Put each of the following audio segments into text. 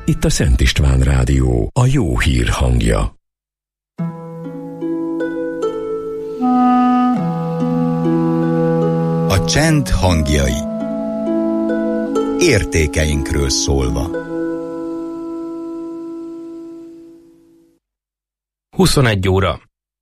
Itt a Szent István Rádió, a jó hír hangja. A csend hangjai. Értékeinkről szólva. 21 óra.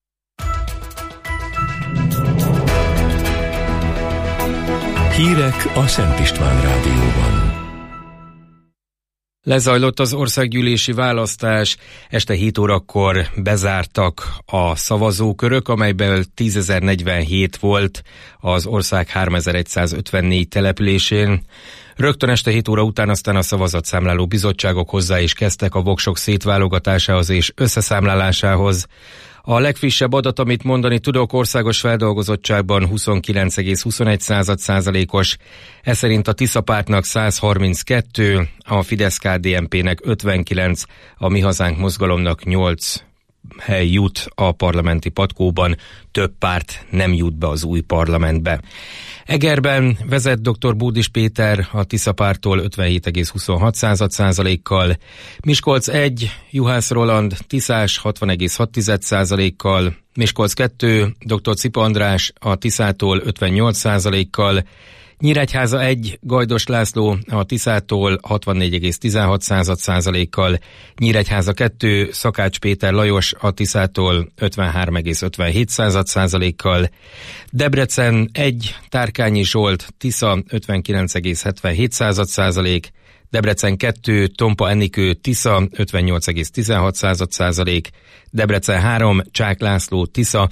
Hírek a Szent István Rádióban. Lezajlott az országgyűlési választás, este 7 órakor bezártak a szavazókörök, amelyből 10.047 volt az ország 3154 településén. Rögtön este 7 óra után aztán a szavazatszámláló bizottságok hozzá is kezdtek a voksok szétválogatásához és összeszámlálásához. A legfrissebb adat, amit mondani tudok, országos feldolgozottságban 29,21%-os, ez szerint a Tisza Pártnak 132, a Fidesz-KDNP-nek 59, a Mi Hazánk mozgalomnak 8 hely jut a parlamenti patkóban, több párt nem jut be az új parlamentbe. Egerben vezet dr. Bódis Péter a Tisza Párttól 57,26%-kal, Miskolc 1, Juhász Roland Tiszás 60,6%-kal, Miskolc 2, dr. Cipa András a Tiszától 58%-kal, Nyíregyháza 1, Gajdos László a Tiszától 64,16%-kal, Nyíregyháza 2, Szakács Péter Lajos a Tiszától 53,57%-kal, Debrecen 1, Tárkányi Zsolt Tisza 59,77%, Debrecen 2, Tompa Enikő Tisza 58,16%, Debrecen 3, Csák László Tisza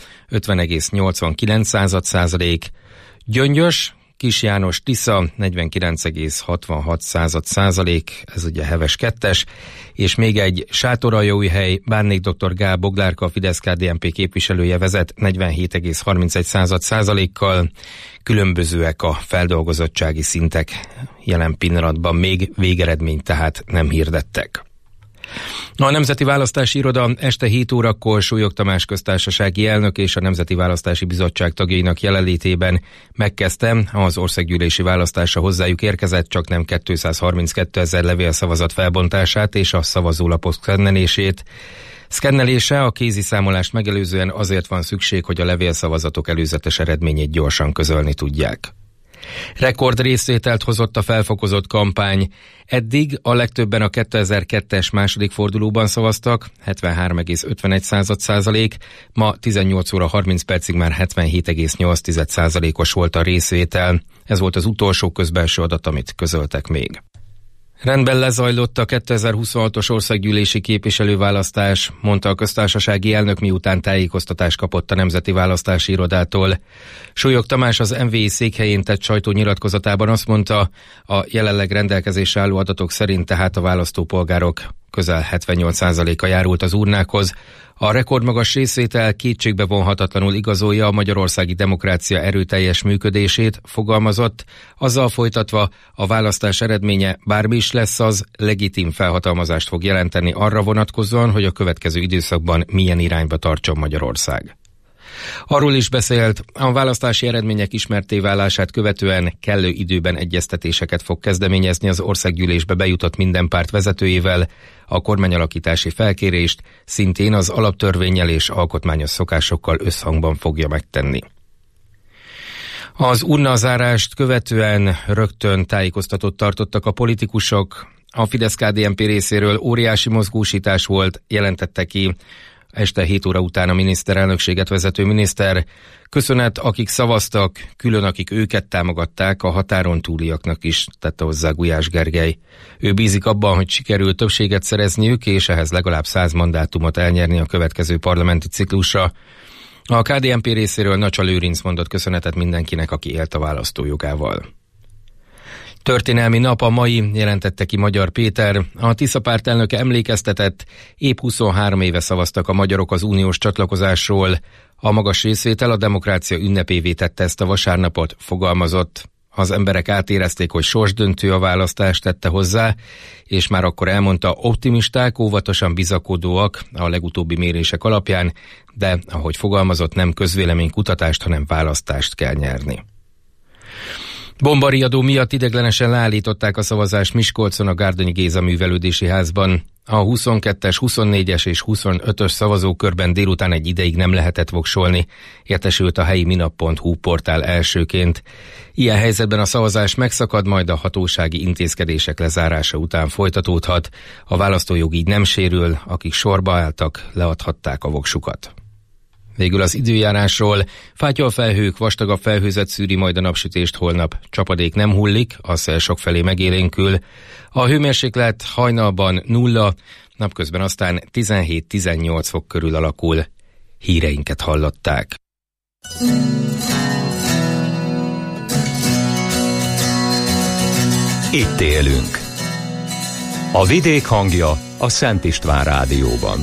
50,89%, Gyöngyös Kis János Tisza 49,66%, ez ugye heves 2-es, és még egy Sátoraljaújhely, Bánnék dr. Gál Boglárka, a Fidesz-KDNP képviselője vezet 47,31%-kal. Különbözőek a feldolgozottsági szintek, jelen pillanatban még végeredményt tehát nem hirdettek. A Nemzeti Választási Iroda este 7 órakor Súlyog Tamás köztársasági elnök és a Nemzeti Választási Bizottság tagjainak jelenlétében megkezdte az országgyűlési választásra hozzájuk érkezett csaknem 232 000 levélszavazat felbontását és a szavazólapok szkennelését. Szkennelése a kézi számolást megelőzően azért van szükség, hogy a levélszavazatok előzetes eredményét gyorsan közölni tudják. Rekord részvételt hozott a felfokozott kampány. Eddig a legtöbben a 2002-es második fordulóban szavaztak, 73,51%, ma 18 óra 30 percig már 77,8%-os volt a részvétel. Ez volt az utolsó közbelső adat, amit közöltek még. Rendben lezajlott a 2026-os országgyűlési képviselőválasztás, mondta a köztársasági elnök, miután tájékoztatást kapott a Nemzeti Választási Irodától. Súlyog Tamás az MVI székhelyén tett sajtónyilatkozatában azt mondta, a jelenleg rendelkezésre álló adatok szerint tehát a választópolgárok közel 78%-a járult az urnákhoz. A rekordmagas részvétel kétségbe vonhatatlanul igazolja a magyarországi demokrácia erőteljes működését, fogalmazott, azzal folytatva, a választás eredménye bármi is lesz, az legitim felhatalmazást fog jelenteni arra vonatkozóan, hogy a következő időszakban milyen irányba tartson Magyarország. Arról is beszélt, a választási eredmények ismertté válását követően kellő időben egyeztetéseket fog kezdeményezni az országgyűlésbe bejutott minden párt vezetőjével, a kormányalakítási felkérést szintén az alaptörvénnyel és alkotmányos szokásokkal összhangban fogja megtenni. Az urnazárást követően rögtön tájékoztatót tartottak a politikusok. A Fidesz-KDNP részéről óriási mozgósítás volt, jelentette ki este 7 óra után a miniszterelnökséget vezető miniszter. Köszönet, akik szavaztak, külön akik őket támogatták, a határon túliaknak is, tette hozzá Gulyás Gergely. Ő bízik abban, hogy sikerül többséget szerezniük, és ehhez legalább 100 mandátumot elnyerni a következő parlamenti ciklusra. A KDNP részéről Nacsa Lőrinc mondott köszönetet mindenkinek, aki élt a választójogával. Történelmi nap a mai, jelentette ki Magyar Péter. A Tisza Párt elnöke emlékeztetett, épp 23 éve szavaztak a magyarok az uniós csatlakozásról. A magas részvétel a demokrácia ünnepévé tette ezt a vasárnapot, fogalmazott. Az emberek átérezték, hogy sorsdöntő a választás, tette hozzá, és már akkor elmondta, optimisták, óvatosan bizakodóak a legutóbbi mérések alapján, de ahogy fogalmazott, nem közvéleménykutatást, hanem választást kell nyerni. Bombariadó miatt ideiglenesen leállították a szavazást Miskolcon a Gárdonyi Géza művelődési házban. A 22-es, 24-es és 25-ös szavazókörben délután egy ideig nem lehetett voksolni, értesült a helyi minap.hu portál elsőként. Ilyen helyzetben a szavazás megszakad, majd a hatósági intézkedések lezárása után folytatódhat. A választójog így nem sérül, akik sorba álltak, leadhatták a voksukat. Végül az időjárásról. Fátyolfelhők, vastagabb felhőzet szűri majd a napsütést holnap. Csapadék nem hullik, a szél sokfelé megélénkül. A hőmérséklet hajnalban 0, napközben aztán 17-18 fok körül alakul. Híreinket hallották. Itt élünk. A vidék hangja a Szent István Rádióban.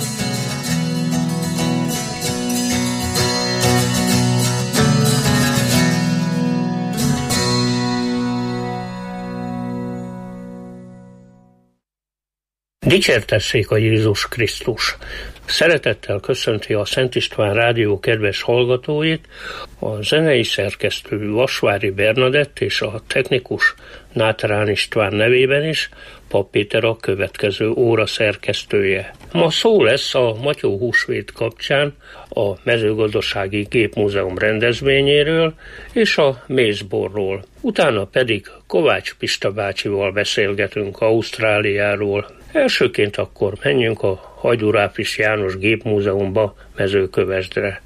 Dicsértessék a Jézus Krisztus! Szeretettel köszönti a Szent István Rádió kedves hallgatóit, a zenei szerkesztő Vasvári Bernadett és a technikus Náterán István nevében is Pap Péter a következő óra szerkesztője. Ma szó lesz a Matyó húsvét kapcsán a Mezőgazdasági Gépmúzeum rendezvényéről és a mézborról. Utána pedig Kovács Pista bácsival beszélgetünk Ausztráliáról. Elsőként akkor menjünk a Hajdú-Ráfis János Gépmúzeumba Mezőkövesdre.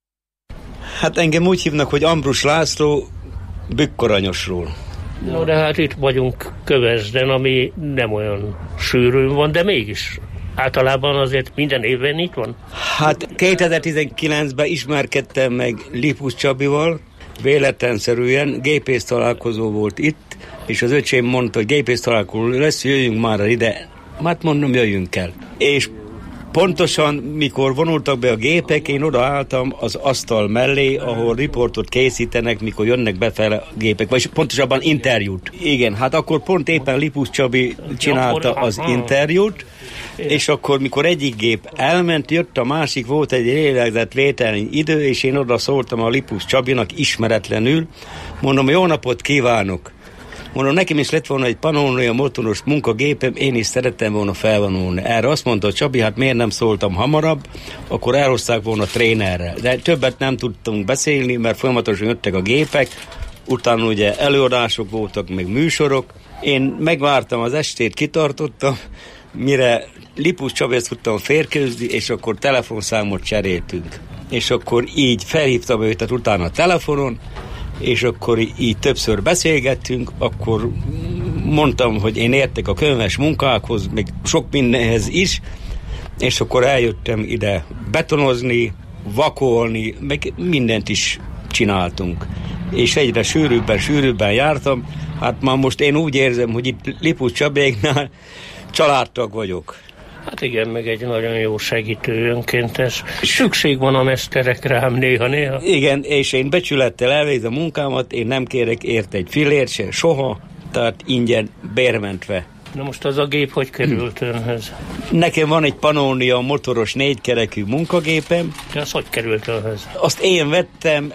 Hát engem úgy hívnak, hogy Ambrus László Bükkoranyosról. No, de hát itt vagyunk Kövesden, ami nem olyan sűrűn van, de mégis általában azért minden évben itt van. Hát 2019-ben ismerkedtem meg Lipus Csabival, véletlenszerűen gépész találkozó volt itt, és az öcsém mondta, hogy gépész találkozó lesz, jöjjünk már ide. Hát mondom, jöjjünk el. És pontosan, mikor vonultak be a gépek, én odaálltam az asztal mellé, ahol riportot készítenek, mikor jönnek befele a gépek, vagy pontosabban interjút. Igen, hát akkor pont éppen Lipus Csabi csinálta az interjút, és akkor, mikor egyik gép elment, jött a másik, volt egy lélegzetvételnyi idő, és én oda szóltam a Lipus Csabinak ismeretlenül, mondom, jó napot kívánok! Mondom, nekem is lett volna egy Pannonia motoros munkagépem, én is szerettem volna felvonulni. Erre azt mondta a Csabi, hát miért nem szóltam hamarabb, akkor elhozták volna trénerrel. De többet nem tudtunk beszélni, mert folyamatosan jöttek a gépek, utána ugye előadások voltak, meg műsorok. Én megvártam az estét, kitartottam, mire Lipus Csabihoz tudtam férkőzni, és akkor telefonszámot cseréltünk. És akkor így felhívtam őt utána a telefonon, és akkor így többször beszélgettünk, akkor mondtam, hogy én értek a könyves munkákhoz, még sok mindenhez is, és akkor eljöttem ide betonozni, vakolni, meg mindent is csináltunk. És egyre sűrűbben jártam, hát már most én úgy érzem, hogy itt Lipus Csabéknál családtag vagyok. Hát igen, meg egy nagyon jó segítő önkéntes. Szükség van a meszterekre rám néha. Igen, és én becsülettel elvégzem a munkámat, én nem kérek érte egy fillért se, soha, tehát ingyen bérmentve. Na most az a gép hogy került önhöz? Nekem van egy Pannonia motoros 4-kerekű munkagépem. De az hogy került önhöz? Azt én vettem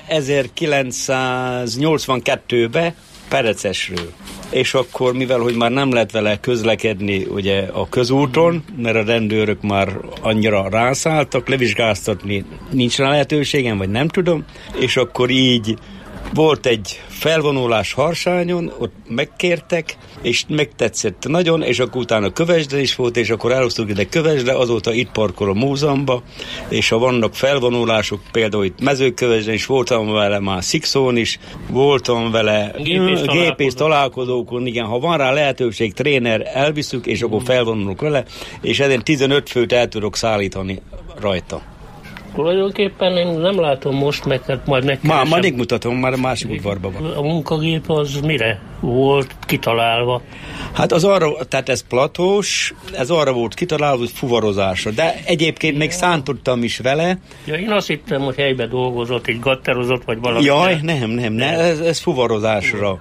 1982-be Perecesről. És akkor, mivel hogy már nem lehet vele közlekedni ugye a közúton, mert a rendőrök már annyira rászálltak, levizsgáztatni nincs rá lehetőségem, vagy nem tudom, és akkor így volt egy felvonulás Harsányon, ott megkértek, és megtetszett nagyon, és akkor utána Kövesden is volt, és akkor elhoztuk ide Kövesdre, azóta itt parkol a múzeumba, és ha vannak felvonulások, például itt Mezőkövesden is voltam vele, már Szikszón is, voltam vele gépész találkozókon, igen, ha van rá lehetőség, tréner, elviszük, és akkor felvonulunk vele, és ezen 15 főt el tudok szállítani rajta. Tulajdonképpen én nem látom most, meg hát majd megkeresem. Már mutatom, már a másik udvarban van. A munkagép az mire volt kitalálva? Hát az arra, tehát ez platós, ez arra volt kitalálva, hogy fuvarozásra, de egyébként még szántottam is vele. Ja, én azt hittem, hogy helyben dolgozott, így gatterozott, vagy valami. Jaj, nem, ez fuvarozásra.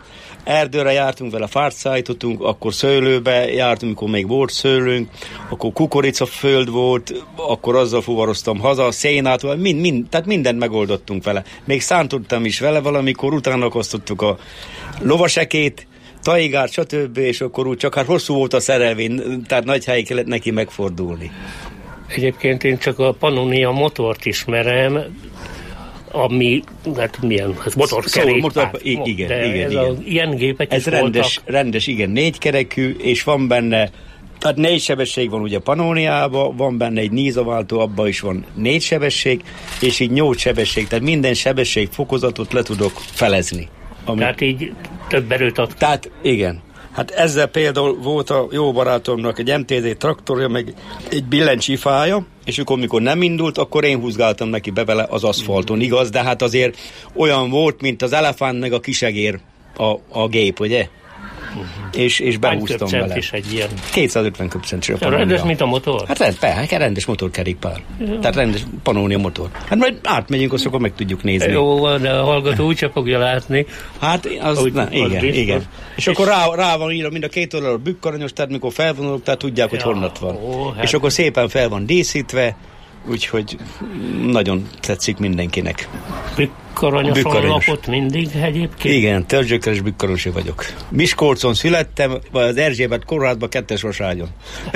erdőre jártunk vele, fát szállítottunk, akkor szőlőbe jártunk, amikor még volt szőlőnk, akkor kukoricaföld volt, akkor azzal fuvaroztam haza, szénát, tehát mindent megoldottunk vele. Még szántottam is vele valamikor, utána akasztottuk a lovasekét, taigát, stb. És akkor úgy csak hosszú volt a szerelvény, tehát nagy helyig kellett neki megfordulni. Egyébként én csak a Pannonia motort ismerem, ami, hát milyen, ez motorkerékpár. Igen. Ilyen gépek ez is rendes, igen, 4 kerekű, és van benne, tehát 4 sebesség van ugye Pannoniában, van benne egy nízaváltó, abban is van 4 sebesség, és így 8 sebesség, tehát minden sebesség fokozatot le tudok felezni. Tehát így több erőt ad. Tehát igen. Hát ezzel például volt a jó barátomnak egy MTZ traktorja, meg egy billentyűfája, és akkor, mikor nem indult, akkor én húzgáltam neki be vele az aszfalton, igaz? De hát azért olyan volt, mint az elefánt meg a kisegér a gép, ugye? És behúztam vele. Is egy ilyen? 250 köbcentre. Rendes, mint a motor? Hát rendes motorkerékpár. Tehát rendes Pannonia motor. Hát majd átmegyünk, azt akkor meg tudjuk nézni. Jó, de a hallgató úgyse fogja látni. Hát igen. És akkor rá van írva mind a 2 oldalra bükkaranyos, tehát mikor felvonulok, tehát tudják, hogy honnat van. És akkor szépen fel van díszítve, úgyhogy nagyon tetszik mindenkinek. Bükkaranyos lapot mindig egyébként? Igen, törzsökeres bükkarosi vagyok. Miskolcon születtem, vagy az Erzsébet kórházban 2-es roságyon.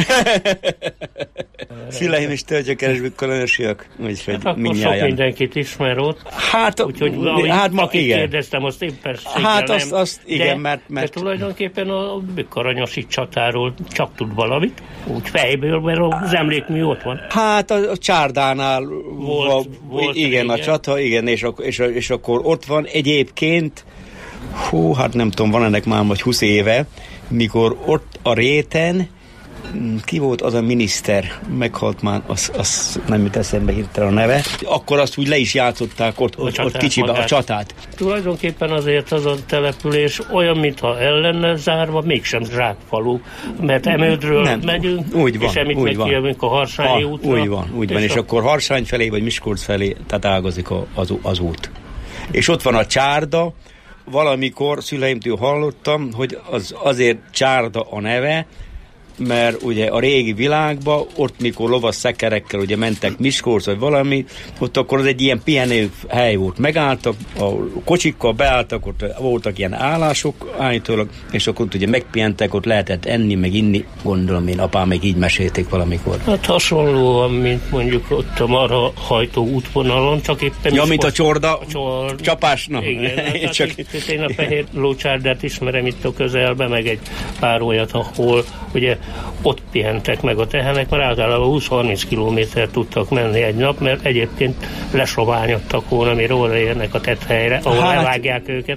Szüleim is törzsökeres bükkaronyosiak, úgyhogy hát akkor sok mindenkit ismer ott. Úgyhogy akit kérdeztem, azt éppenséggel hát azt igen, mert... De tulajdonképpen a bükkaranyosi csatáról csak tud valamit, úgy fejből, mert az emlékmű ott van. Hát a Csárdánál volt igen, a csata, igen, és akkor ott van egyébként, hát nem tudom, van ennek már vagy 20 éve, mikor ott a réten, ki volt az a miniszter, meghalt már, az nem jut eszembe hirtelen a neve, akkor azt úgy le is játszották ott kicsibe a csatát. Tulajdonképpen azért az a település olyan, mintha el lenne zárva, mégsem zsákfalu, mert Emődről megyünk, úgy van, és emitt megkívülünk a Harsányi útra. Úgy van, és akkor Harsány felé, vagy Miskolc felé, tehát ágazik az út. És ott van a Csárda, valamikor szüleimtől hallottam, hogy azért Csárda a neve, mert ugye a régi világban, ott mikor lovas szekerekkel ugye mentek Miskolc vagy valami, ott akkor az egy ilyen pihenő hely volt. Megálltak, a kocsikkal beálltak, ott voltak ilyen állások állítólag, és akkor ott ugye megpihentek, ott lehetett enni, meg inni, gondolom én, apám meg így mesélték valamikor. Hát hasonlóan, mint mondjuk ott a Marhahajtó útvonalon, csak éppen... Ja, mint a csorda, csapás, na. Igen, csak... én a Fehér Lócsárdát ismerem itt a közelben, meg egy pár olyat, ahol ugye ott pihentek meg a tehenek, mert általában 20-30 kilométert tudtak menni egy nap, mert egyébként lesoványodtak volna, mire odaérnek a tetthelyre, ahol elvágják őket.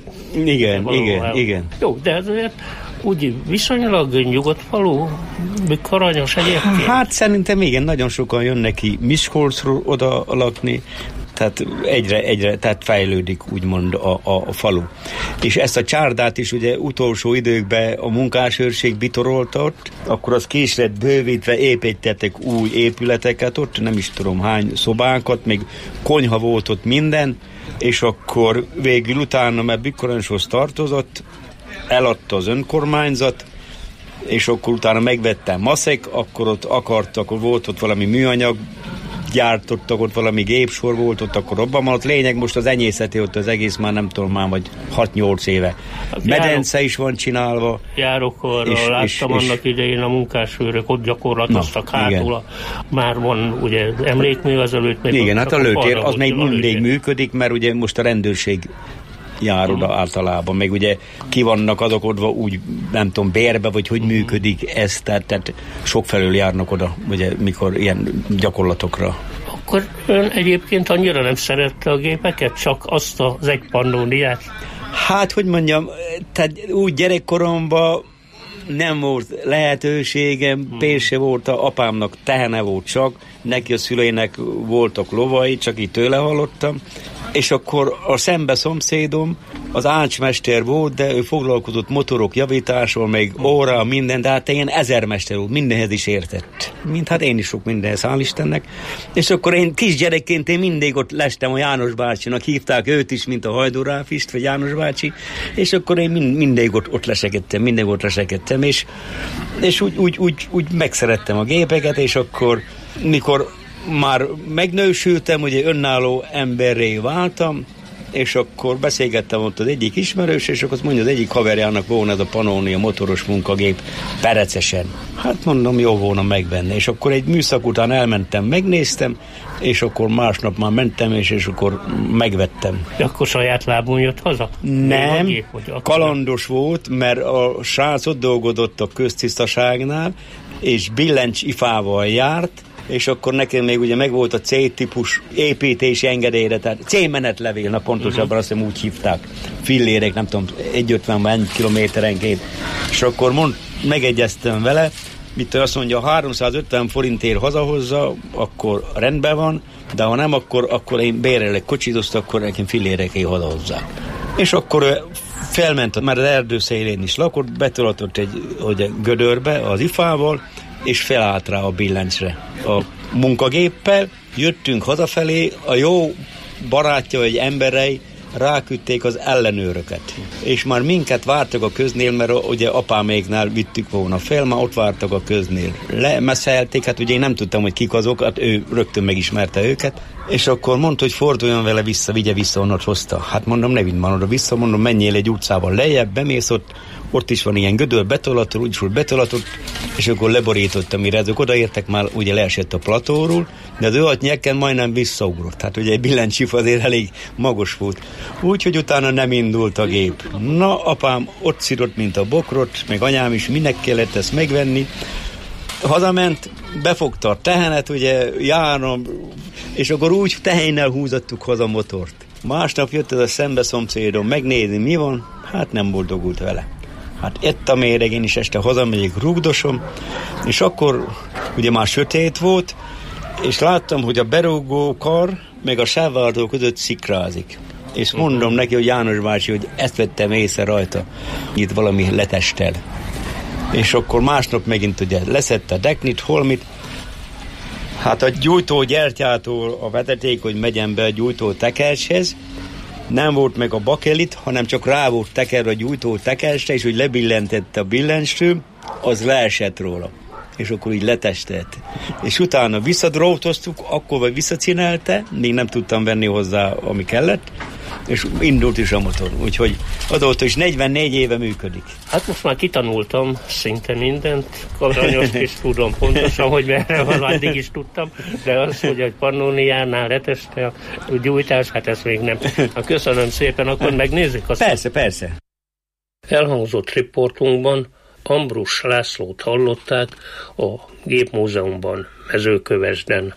Igen. Jó, de azért úgy viszonylag nyugodt falu, Bükkaranyos egyébként. Hát szerintem igen, nagyon sokan jönnek ki Miskolcról oda lakni, tehát egyre tehát fejlődik úgymond a falu. És ezt a Csárdát is ugye utolsó időkben a munkásőrség bitorolta ott, akkor az ki is lett bővítve, építettek új épületeket ott, nem is tudom hány szobákat, még konyha volt ott minden, és akkor végül utána, mert Bükkaranyoshoz tartozott, eladta az önkormányzat, és akkor utána megvette Maszek, akkor ott akartak, akkor volt ott valami műanyag, gyártottak, ott valami gépsor volt, ott akkor robban maradt. Lényeg most az enyészeti ott az egész már nem tudom már, vagy 6-8 éve. Hát medence is van csinálva. Járok arra, láttam annak idején a munkásőrök, ott gyakorlatoztak hátul. Már van ugye emlékmű az előtt. Igen, hát a lőtér az még mindig működik, mert ugye most a rendőrség jár oda általában, meg ugye ki vannak azok oda úgy, nem tudom, bérbe, vagy hogy működik ez, tehát sokfelől járnak oda, ugye, mikor ilyen gyakorlatokra. Akkor ön egyébként annyira nem szerette a gépeket, csak azt az egy Pannoniát? Hát, hogy mondjam, tehát úgy gyerekkoromban nem volt lehetőségem, pénze volt, apámnak tehene volt csak, neki a szüleinek voltak lovai, csak így tőle hallottam, és akkor a szembe szomszédom az ácsmester volt, de ő foglalkozott motorok javításról, meg óra, minden, de hát ilyen ezermester volt, mindenhez is értett. Hát én is sok mindenhez, hál' Istennek. És akkor én kisgyerekként én mindig ott lestem a János bácsinak, hívták őt is, mint a Hajdú Ráfist, vagy János bácsi, és akkor én mindig ott lesekedtem, és úgy megszerettem a gépeket, és akkor, mikor már megnősültem, ugye önálló emberré váltam, és akkor beszélgettem ott az egyik ismerős, és akkor azt mondja, az egyik haverjának volna ez a Pannonia motoros munkagép perecesen. Hát mondom, jó volna megvenni. És akkor egy műszak után elmentem, megnéztem, és akkor másnap már mentem, és akkor megvettem. De akkor saját lábon jött haza? Nem, kalandos volt, mert a srác ott dolgozott a köztisztaságnál, és billencs ifával járt, és akkor nekem még ugye megvolt a C-típus építési engedélyre, tehát C-menetlevél, pontosabban azt hiszem úgy hívták, fillérek, nem tudom, 1,50 kilométerenként, és akkor megegyeztem vele, mit azt mondja, 350 forintért hazahozza, akkor rendben van, de ha nem, akkor én bérelek kocsit, akkor nekem fillérekért hazahozzák. És akkor felment, már az erdő szélén is lakott, betolatott egy gödörbe az ifával, és felállt rá a billencsre a munkagéppel. Jöttünk hazafelé, a jó barátja vagy emberei ráküldték az ellenőröket. És már minket vártak a köznél, mert ugye apáméknál vittük volna fel, már ott vártak a köznél. Lemeszelték, hát ugye én nem tudtam, hogy kik azok, hát ő rögtön megismerte őket, és akkor mondta, hogy forduljon vele vissza, vigye vissza, onnan hozta. Hát mondom, ne vidd már oda vissza, mondom, menjél egy utcával lejjebb, bemész ott is van ilyen gödör, betolatot, úgyis volt betolatot, és akkor leborítottam, mire ezek odaértek, már ugye leesett a platóról, de az ő nyeken majdnem visszaugrott. Hát ugye egy billencsif azért elég magos volt. Úgyhogy utána nem indult a gép. Na, apám ott szidott, mint a bokrot, meg anyám is, minek kellett ezt megvenni. Hazament, befogta a tehenet, ugye járom, és akkor úgy tehénnel húzattuk haza a motort. Másnap jött ez a szembeszomszédom megnézni, mi van, hát nem boldogult vele. Hát ett a méreg, én is este hazamegyek, rúgdosom, és akkor ugye már sötét volt, és láttam, hogy a berúgó kar meg a sávváltó között szikrázik. És mondom neki, hogy János bácsi, hogy ezt vettem észre rajta, itt valami letestel. És akkor másnap megint ugye leszette a deknit, holmit, hát a gyújtó gyertyától a vezeték, hogy megyen be a gyújtó tekercshez, nem volt meg a bakelit, hanem csak rá volt tekerve a gyújtó tekercsre, és hogy lebillentette a billencsről, az leesett róla. És akkor így letestelt. És utána visszadrótoztuk, akkor vagy visszacinelte, még nem tudtam venni hozzá, ami kellett, és indult is a motor. Úgyhogy azóta is 44 éve működik. Hát most már kitanultam szinte mindent, aranyost is tudom pontosan, hogy merre van, addig is tudtam, de az, hogy egy Pannoniánál leteste a gyújtás, hát ezt még nem. Köszönöm szépen, akkor megnézzük azt. Persze. Elhangzott riportunkban Ambrus Lászlót hallották a Gépmúzeumban, Mezőkövesden.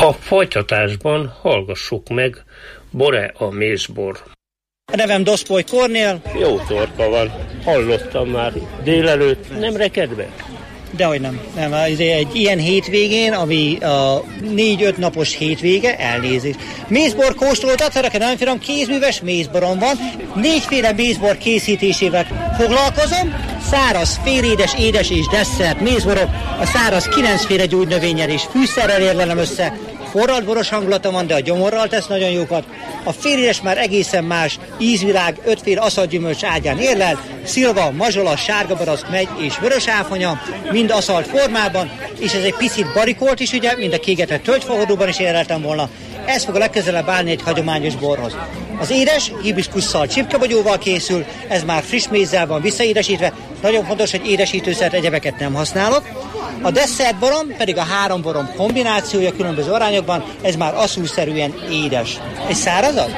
A folytatásban hallgassuk meg Bore a mézbor. A nevem Doszpoly Kornél. Jó torka van, hallottam már délelőtt, nem rekedve? Dehogy nem. Egy ilyen hétvégén, ami a 4-5 napos hétvége, elnézést. Mézbor kóstolódat, szeretem, nagyon finom, kézműves mézborom van. 4 féle mézbor készítésével foglalkozom. Száraz, félédes, édes és desszert mézborok. A száraz 9 féle gyógynövényel és fűszerrel érlelem össze. Forralt boros hangulata van, de a gyomorral tesz nagyon jókat. A félédes már egészen más ízvilág, 5 féle aszaltgyümölcs ágyán érlel, szilva, mazsola, sárgabarack, megy és vörös áfonya, mind aszalt formában, és ez egy picit barikolt is, ugye, mind a kégetett tölgyfahordóban is érleltem volna. Ez fog a legközelebb állni egy hagyományos borhoz. Az édes hibiszkusszal, csipkebogyóval készül, ez már friss mézzel van visszaédesítve. Nagyon fontos, hogy édesítőszert, egyebeket nem használok. A desszertborom pedig a 3 borom kombinációja különböző arányokban, ez már asszúszerűen édes. Egy szárazat?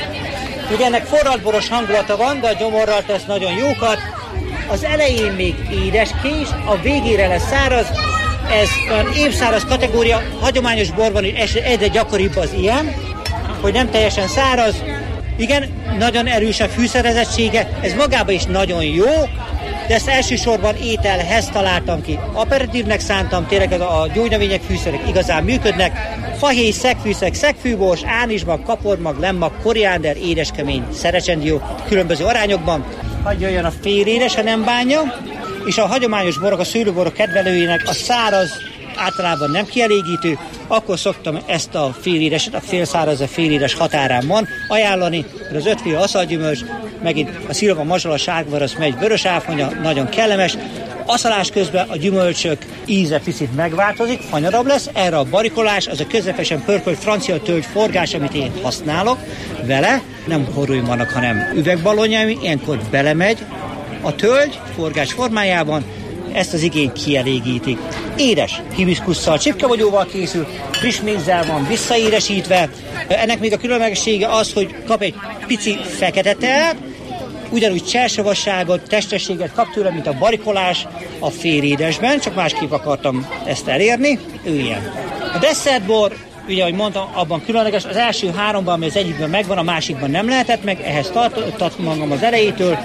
Ugye ennek forraltboros hangulata van, de a gyomorral tesz nagyon jókat. Az elején még édeskés, a végére lesz száraz. Ez olyan évszáraz kategória, hagyományos borban is egyre gyakoribb az ilyen, hogy nem teljesen száraz. Igen, nagyon erős a fűszerezettsége, ez magában is nagyon jó, de ezt elsősorban ételhez találtam ki. Aperitívnek szántam, tényleg a gyógynövények, fűszerek igazán működnek. Fahéj, szegfűszeg, szegfűbors, ánismag, kapormag, lemmag, koriánder, édeskemény, szerecsendió különböző arányokban. Hadd jöjjön a félédes, ha nem bánja, és a hagyományos borok, a szőlőborok kedvelőinek a száraz általában nem kielégítő, akkor szoktam ezt a félédeset, a félszáraz, a félédes határán van ajánlani, mert az 5 féle aszalgyümölcs, megint a szilva, mazsola, sárgabarack, megy, vörös áfonya, nagyon kellemes. Aszalás közben a gyümölcsök íze picit megváltozik, fanyarabb lesz, erre a barikolás, az a közepesen pörkölt francia tölgy forgás, amit én használok vele, nem horúim vannak, hanem üvegballonjaim, ilyenkor belemegy a tölgy forgás formájában, ezt az igényt kielégítik. Édes hibiszkusszal, csipkebogyóval készül, friss mézzel van visszaédesítve. Ennek még a különlegessége az, hogy kap egy pici fekete teát, ugyanúgy csersavasságot, testességet kap tőle, mint a barikolás a félédesben, csak másképp akartam ezt elérni. Ő ilyen. A desszertbor, ugye, ahogy mondtam, abban különleges, az első 3-ban, ami az egyikben megvan, a másikban nem lehetett meg, ehhez tartottam magam az elejétől.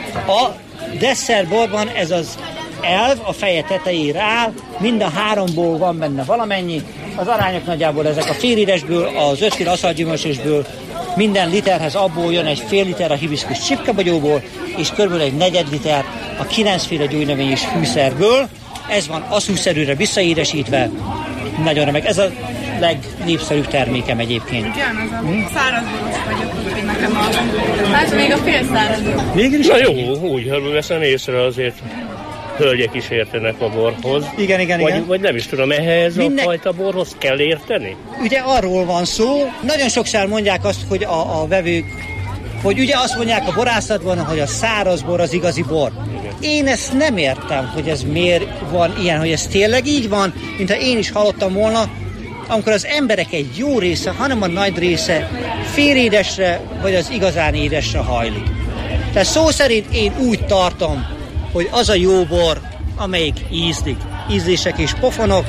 A desszertborban ez az elv a feje tetejére áll, mind a 3-ból van benne valamennyi, az arányok nagyjából ezek a félédesből, az 5 féle aszaltgyümölcsösből, minden literhez abból jön egy fél liter a hibiszkusz csipkebogyóból, és körülbelül egy negyed liter a 9 féle gyógynövény és fűszerből. Ez van asszúszerűre visszaédesítve, nagyon remek. Ez a legnépszerűbb termékem egyébként. Szárazboros vagyok, úgyhogy nekem hát még a félszáraz. Végül is? Na jó, úgy veszem észre azért. Hölgyek is értenek a borhoz. Igen. Vagy nem is tudom, ehhez a fajta borhoz kell érteni? Ugye arról van szó, nagyon sokszor mondják azt, hogy a vevők, hogy ugye azt mondják a borászatban, hogy a száraz bor az igazi bor. Igen. Én ezt nem értem, hogy ez miért van ilyen, hogy ez tényleg így van, mintha én is hallottam volna, amikor az emberek egy jó része, hanem a nagy része félédesre, vagy az igazán édesre hajlik. Tehát szó szerint én úgy tartom, hogy az a jó bor, amelyik ízlik. Ízlések és pofonok.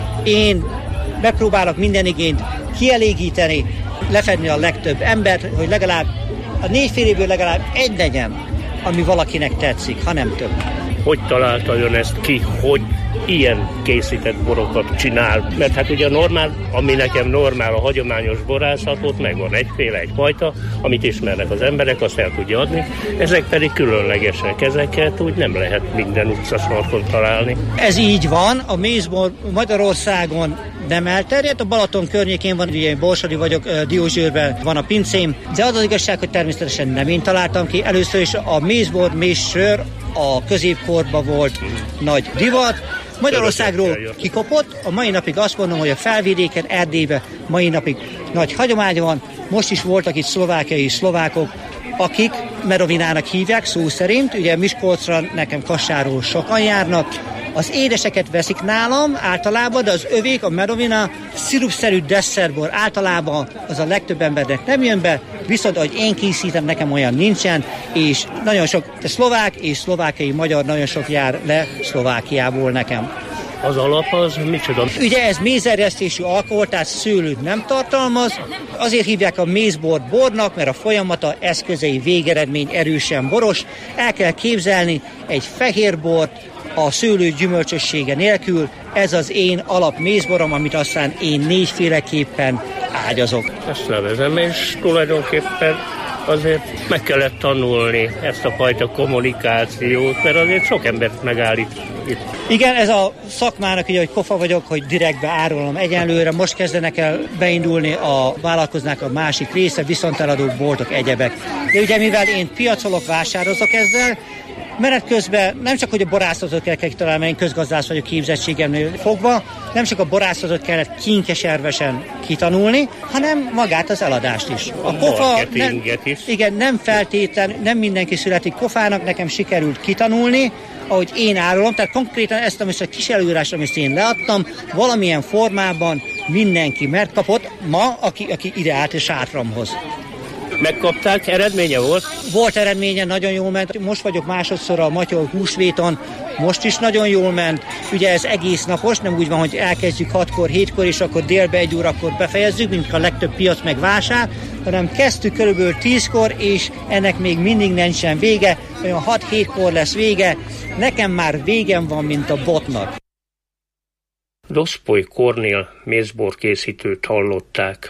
Én megpróbálok minden igényt kielégíteni, lefedni a legtöbb embert, hogy legalább a 4 féléből legalább egy legyen, ami valakinek tetszik, ha nem több. Hogy találta ön ezt ki, hogy ilyen készített borokat csinál? Mert hát ugye normál, ami nekem normál, a hagyományos borászat, megvan egyféle, egy fajta, amit ismernek az emberek, azt el tudja adni. Ezek pedig különlegesek, ezeket úgy nem lehet minden utcasarkon találni. Ez így van, a mézbor Magyarországon nem elterjedt, a Balaton környékén van, ugye én borsodi vagyok, Diózsőrben van a pincém, de az az igazság, hogy természetesen nem én találtam ki. Először is a mézbor, mézsör a középkorban volt nagy divat, Magyarországról kikopott, a mai napig azt mondom, hogy a felvidéken, Erdélyben mai napig nagy hagyomány van, most is voltak itt szlovákiai szlovákok, akik Merovinának hívják szó szerint, ugye Miskolcra, nekem Kassáról sokan járnak, az édeseket veszik nálam általában, de az övék, a Merovina szirupszerű desszertbor általában az a legtöbb embernek nem jön be, viszont ahogy én készítem, nekem olyan nincsen, és nagyon sok szlovák és szlovákiai magyar nagyon sok jár le Szlovákiából nekem. Az alap az micsoda? Ugye ez mézerjesztésű alkohol, tehát szőlőt nem tartalmaz. Azért hívják a mézbort bornak, mert a folyamata eszközei végeredmény erősen boros. El kell képzelni egy fehér bort a szőlő gyümölcsössége nélkül. Ez az én alap mézborom, amit aztán én 4 féleképpen ágyazok. Ezt levezem, és tulajdonképpen azért meg kellett tanulni ezt a fajta kommunikációt, mert azért sok embert megállít itt. Igen, ez a szakmának, ugye, hogy kofa vagyok, hogy direktbe árulom egyenlőre. Most kezdenek el beindulni a vállalkoznak a másik része, viszonteladók, boltok, egyebek. De ugye mivel én piacolok, vásározok ezzel, menet közben nem csak, hogy a borászatot kell kitalálni, mert én közgazdász vagyok képzettségemnél fogva, nem csak a borászatot kellett kinkeservesen kitanulni, hanem magát az eladást is. A kofa nem feltétlen, nem mindenki születik kofának, nekem sikerült kitanulni, ahogy én árulom, tehát konkrétan ezt a kis előírást, amit én leadtam, valamilyen formában mindenki megkapott ma, aki ide állt a sátramhoz. Megkapták, eredménye volt? Volt eredménye, nagyon jól ment. Most vagyok másodszor a Matyol húsvéton, most is nagyon jól ment. Ugye ez egész napos, nem úgy van, hogy elkezdjük 6-kor, 7-kor, és akkor délbe 1 órakor befejezzük, mint a legtöbb piac meg vásár, hanem kezdtük körülbelül 10-kor, és ennek még mindig nincsen vége, olyan 6-7-kor lesz vége. Nekem már végem van, mint a botnak. Doszpoly Kornél mézborkészítőt hallották.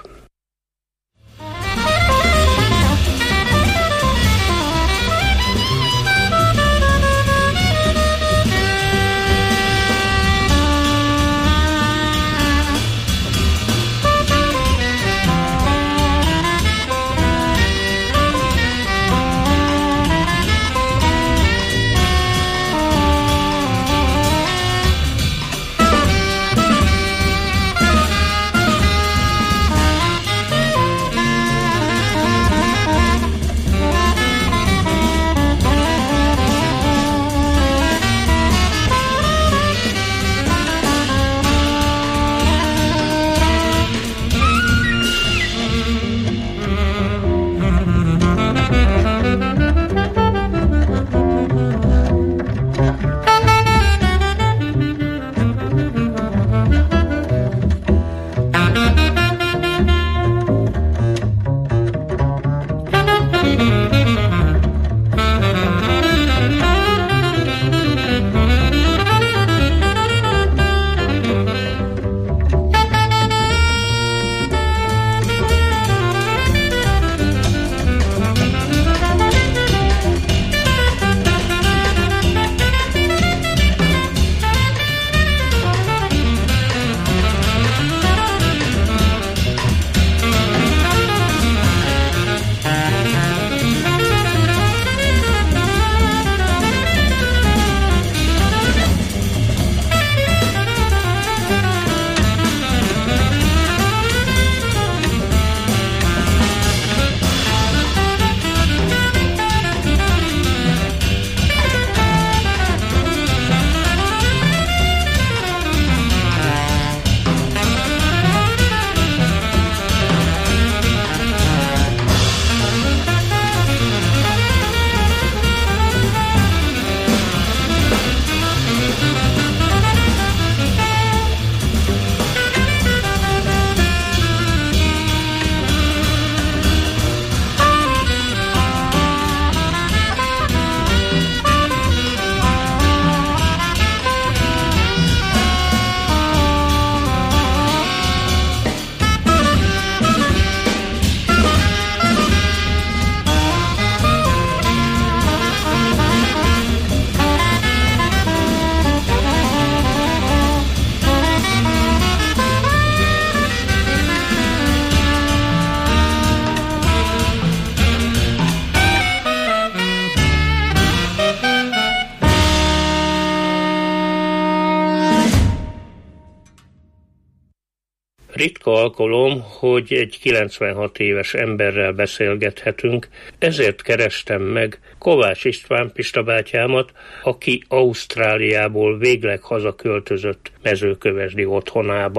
Ritka alkalom, hogy egy 96 éves emberrel beszélgethetünk, ezért kerestem meg Kovács István Pista bátyámat, aki Ausztráliából végleg hazaköltözött mezőkövesdi otthonába.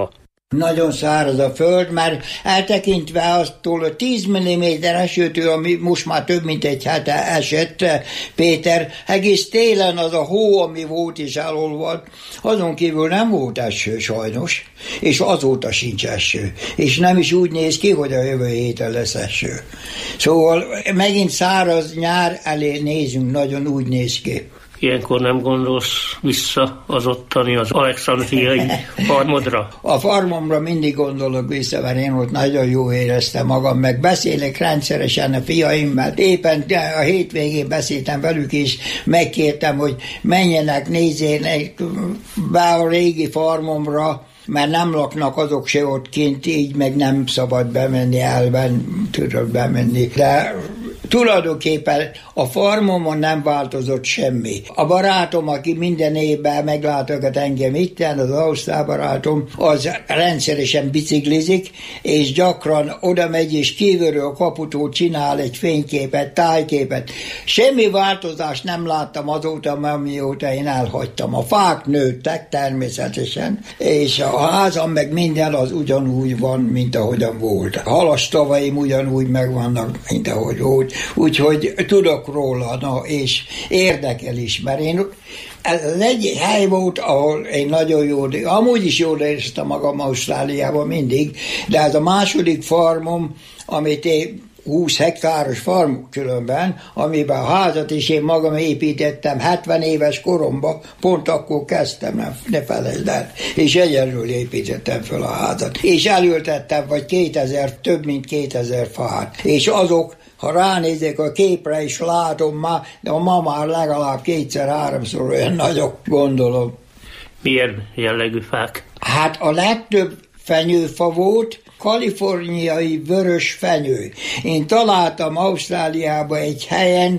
Nagyon száraz a föld, mert eltekintve aztól a 10 mm esőtől, ami most már több mint egy hete esett, Péter, egész télen az a hó, ami volt és elolvadt, azon kívül nem volt eső sajnos, és azóta sincs eső. És nem is úgy néz ki, hogy a jövő héten lesz eső. Szóval megint száraz nyár elé nézünk, nagyon úgy néz ki. Ilyenkor nem gondolsz vissza az ottani, az alexandriai farmodra? A farmomra mindig gondolok vissza, mert én ott nagyon jó éreztem magam, meg beszélek rendszeresen a fiaimmal. Éppen a hétvégén beszéltem velük is, megkértem, hogy menjenek, nézzének be a régi farmomra, mert nem laknak azok se ott kint, így meg nem szabad bemenni, elben tudod bemenni. De tulajdonképpen a farmomon nem változott semmi. A barátom, aki minden évben meglátogat engem itten, az ausztrál barátom, az rendszeresen biciklizik, és gyakran oda megy, és kívülről a kaputól csinál egy fényképet, tájképet. Semmi változást nem láttam azóta, amióta én elhagytam. A fák nőttek természetesen, és a házam meg minden az ugyanúgy van, mint ahogyan volt. A halastavaim ugyanúgy megvannak, mint ahogy volt. Úgyhogy tudok róla, és érdekel is, mert ez az egy hely volt, ahol én nagyon amúgy is jól éreztem magam Ausztráliában mindig, de ez a második farmom, amit én 20 hektáros farm különben, amiben a házat is én magam építettem 70 éves koromban, pont akkor kezdtem, ne felejtsd el, és egyedül építettem fel a házat. És elültettem több mint 2000 fát. És azok, ha ránézek a képre is látom már, de ma már legalább 2-3-szor olyan nagyok, gondolom. Milyen jellegű fák? Hát a legtöbb fenyőfa volt, kaliforniai vörös fenyő. Én találtam Ausztráliában egy helyen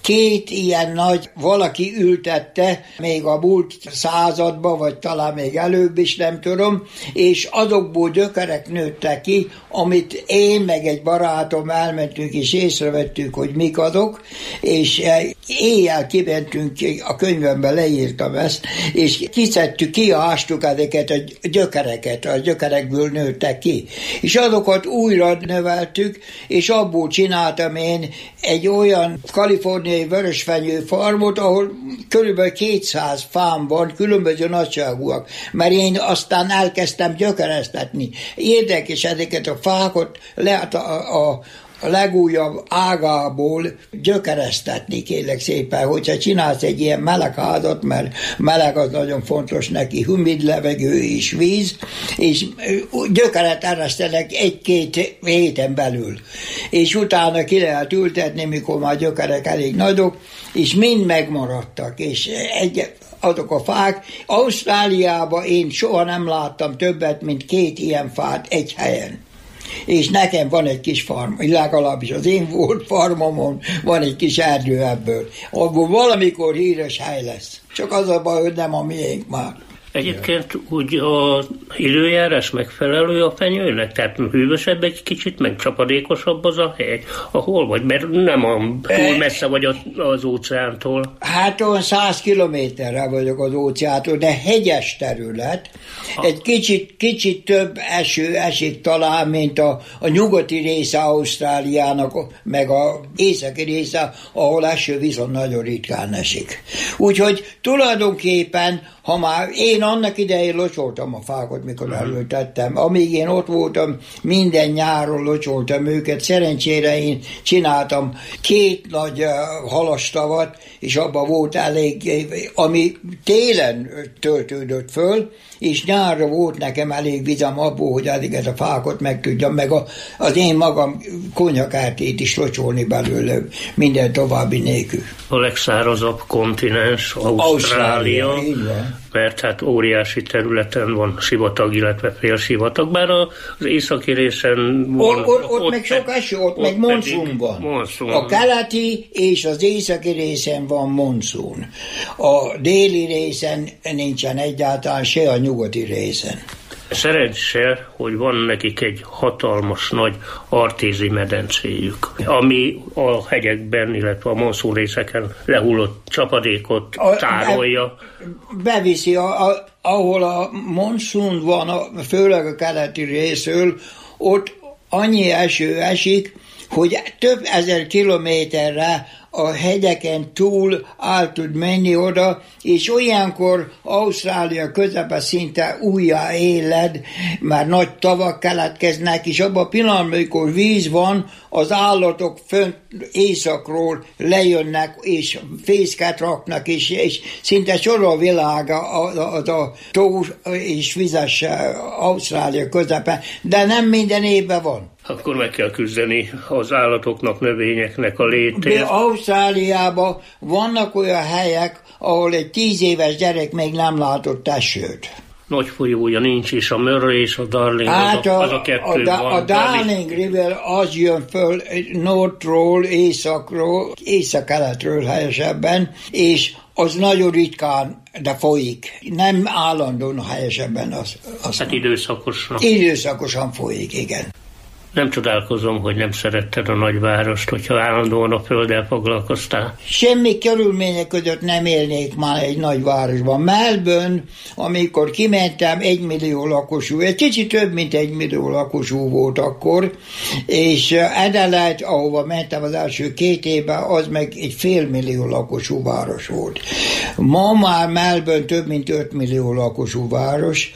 2 ilyen nagy, valaki ültette, még a múlt században, vagy talán még előbb is, nem tudom, és azokból gyökerek nőttek ki, amit én meg egy barátom elmentünk, és észrevettük, hogy mik azok, és éjjel kimentünk, a könyvemben leírtam ezt, és kiszedtük, kiástuk ezeket a gyökereket, a gyökerekből nőttek ki. És azokat újra növeltük, és abból csináltam én egy olyan kaliforniai vörösfenyő farmot, ahol körülbelül 200 fám van, különböző nagyságúak, mert én aztán elkezdtem gyökeresztetni. Érdekes ezeket a fákat lehet a legújabb ágából gyökeresztetni, kérlek szépen, hogyha csinálsz egy ilyen meleg házat, mert meleg az nagyon fontos neki, humid levegő és víz, és gyökeret eresztenek 1-2 héten belül. És utána ki lehet ültetni, mikor már gyökerek elég nagyok, és mind megmaradtak, és azok a fák. Ausztráliában én soha nem láttam többet, mint 2 ilyen fát egy helyen. És nekem van egy kis farm, legalábbis az én volt farmomon van egy kis erdő ebből. Abból valamikor híres hely lesz. Csak az a baj, hogy nem a miénk már. Egyébként úgy az időjárás megfelelő a fenyőnek? Tehát hűvösebb egy kicsit, meg csapadékosabb az a hely, ahol vagy? Mert nem túl messze vagy az óceántól. Hát olyan 100 kilométerre vagyok az óceántól, de hegyes terület. Egy kicsit több eső esik talán, mint a nyugati része Ausztráliának, meg az északi része, ahol eső viszont nagyon ritkán esik. Úgyhogy tulajdonképpen, ha már én annak idején locsoltam a fákat, mikor elültettem. Amíg én ott voltam, minden nyáron locsoltam őket. Szerencsére én csináltam 2 nagy halastavat, és abban volt elég, ami télen töltődött föl, és nyárra volt nekem elég vizem abból, hogy ezeket a fákat meg tudjam, meg az én magam konyhakártét is locsolni belőle, minden további nélkül. A legszárazabb kontinens Ausztrália, mert hát óriási területen van sivatag, illetve félsivatag, bár az északi részen van... Ott meg sok eső, ott meg monszun van. A keleti és az északi részen van monszun. A déli részen nincsen egyáltalán, se a nyugati részen. Szerencsére, hogy van nekik egy hatalmas nagy artézi medencéjük, ami a hegyekben, illetve a monszunrészeken lehullott csapadékot tárolja. Beviszi, ahol a monszun van, főleg a keleti részről, ott annyi eső esik, hogy több ezer kilométerre a hegyeken túl át tud menni oda, és olyankor Ausztrália közepe szinte újjá éled, már nagy tavak keletkeznek, és abban a pillanatban, amikor víz van, az állatok fönt északról lejönnek, és fészket raknak, és szinte csodál világa az a tó és vizes Ausztrália közepe, de nem minden évben van. Akkor meg kell küzdeni az állatoknak, növényeknek a létét. Ausztráliában vannak olyan helyek, ahol egy 10 éves gyerek még nem látott esőt. Nagy folyója nincs, és a Murray és a Darling, hát az a kettő van. A Darling River az jön föl Northról, északról, észak-keletről helyesebben, és az nagyon ritkán, de folyik. Nem állandóan helyesebben. Hát időszakosan. Időszakosan folyik, igen. Nem csodálkozom, hogy nem szeretted a nagyvárost, hogyha állandóan a földdel foglalkoztál. Semmi körülmények között nem élnék már egy nagyvárosban. Melbourne, amikor kimentem, 1 millió lakosú, egy kicsit több, mint 1 millió lakosú volt akkor, és Adelaide, ahova mentem az első 2 évben, az meg egy 500 000 lakosú város volt. Ma már Melbourne több mint 5 millió lakosú város,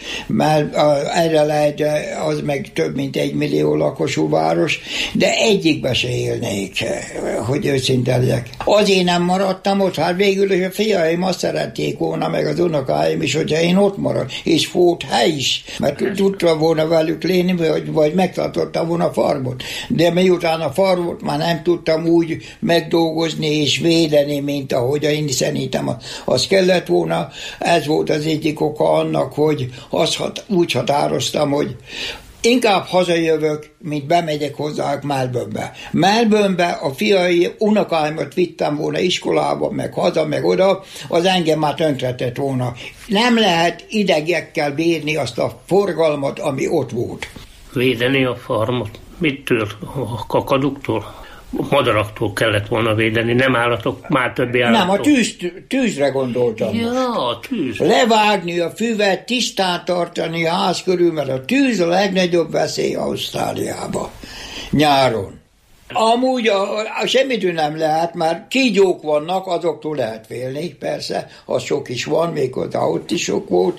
Adelaide az meg több mint 1 millió lakosú város, de egyikbe se élnék, hogy őszinte legyek. Azért nem maradtam ott, hát végül is a fiaim azt szerették volna, meg az unokáim is, hogyha én ott marad, és volt hely is, mert tudtam volna velük léni, vagy megtartottam volna a farmot. De miután a farmot már nem tudtam úgy megdolgozni és védeni, mint ahogy én szerintem az kellett volna, ez volt az egyik oka annak, hogy úgy határoztam, hogy inkább hazajövök, mint bemegyek hozzá Melbourne-be. Melbourne-be a unokáimat vittem volna iskolába, meg haza, meg oda, az engem már tönkretett volna. Nem lehet idegekkel bírni azt a forgalmat, ami ott volt. Védeni a farmot? Mittől? A kakaduktól? Madaraktól kellett volna védeni, nem állatok, már többi állatok. Nem, a tűzre gondoltam. Ja, a tűz. Levágni a füvet, tisztán tartani a ház körül, mert a tűz a legnagyobb veszély Ausztráliába nyáron. Amúgy semmitől nem lehet, mert kígyók vannak, azoktól lehet félni, persze, az sok is van, még ott is sok volt,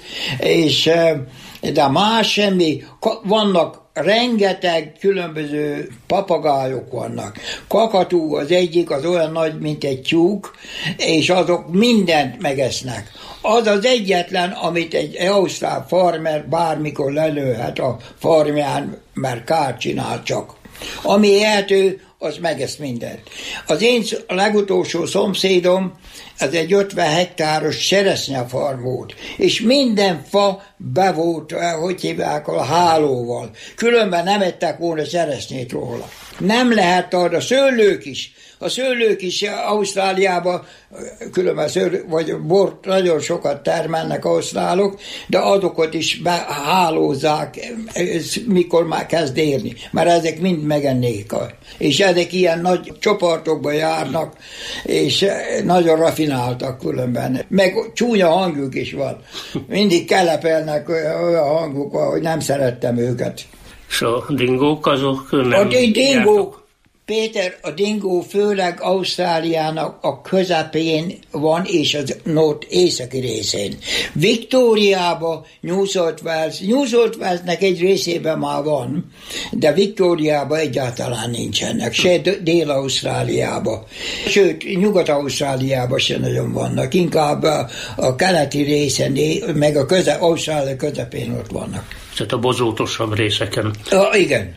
de más semmi, vannak rengeteg különböző papagájok vannak. Kakatú az egyik, az olyan nagy, mint egy tyúk, és azok mindent megesznek. Az az egyetlen, amit egy ausztrál farmer bármikor lelőhet a farmján, mert kárt csinál csak. Ami ehető, az megesz mindent. Az én legutolsó szomszédom, ez egy 50 hektáros cseresznyefarm volt, és minden fa be volt, hogy hívják, a hálóval. Különben nem ettek volna cseresznyét róla. Nem lehet arra, a szőlők is Ausztráliában, különben vagy bort nagyon sokat termelnek ausztrálok, de azokat is behálózzák, mikor már kezd érni, mert ezek mind megennék. És ezek ilyen nagy csoportokban járnak, és nagyon rafináltak különben. Meg csúnya hangjuk is van. Mindig kelepelnek olyan hanguk, hogy nem szerettem őket. És a dingók azok nem a dingók, Péter, a dingó főleg Ausztráliának a közepén van, és az North északi részén. Victoriában, New South Walesnek egy részében már van, de Victoriában egyáltalán nincsenek, se Dél-Ausztráliában. Sőt, Nyugat-Ausztráliában se nagyon vannak, inkább a keleti részen, meg a Ausztrália közepén ott vannak. Tehát a bozótosabb részeken. Igen.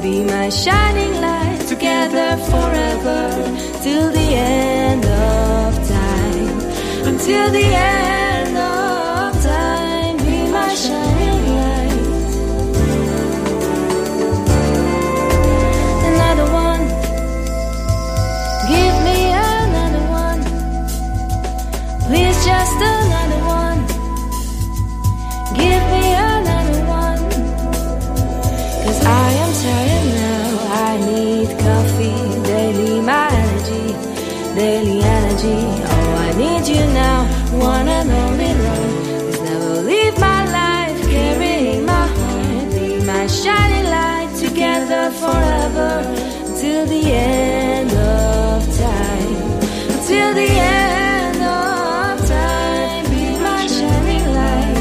be my shining light, together forever, till the end of time, until the end of time, be my shining light. Another one, give me another one, please, just another one, give me another one, 'cause I am tired now, I need coffee, daily my energy, daily energy, oh I need you now, one and only love, please never leave my life, carrying my heart, be my shining light, together forever, till the end of time, till the end of time, be my shining light.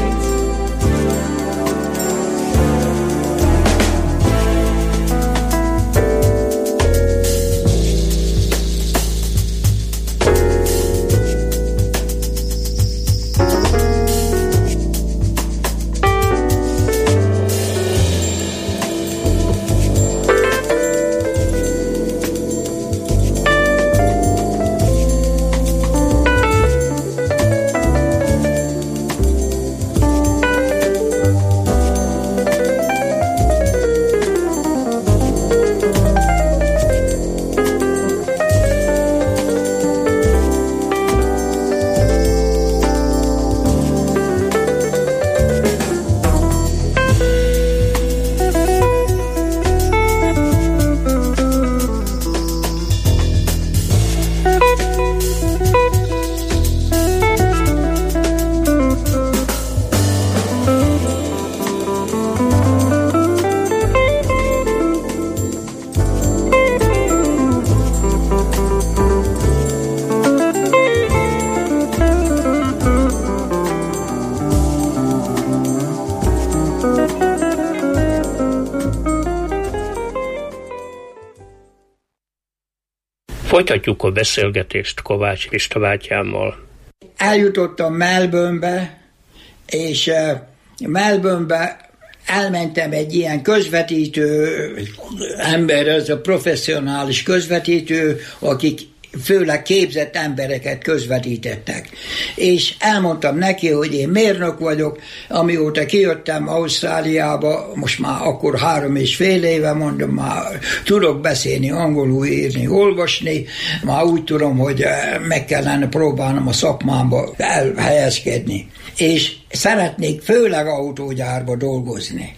Folytatjuk a beszélgetést Kovács Pista bátyámmal. Eljutottam Melbourne-be, és Melbourne-be elmentem egy ilyen közvetítő ember, ez a professzionális közvetítő, akik főleg képzett embereket közvetítettek. És elmondtam neki, hogy én mérnök vagyok, amióta kijöttem Ausztráliába, most már akkor 3,5 éve, mondom, már tudok beszélni, angolul, írni, olvasni, már úgy tudom, hogy meg kellene próbálnom a szakmámba elhelyezkedni. És szeretnék főleg autógyárba dolgozni.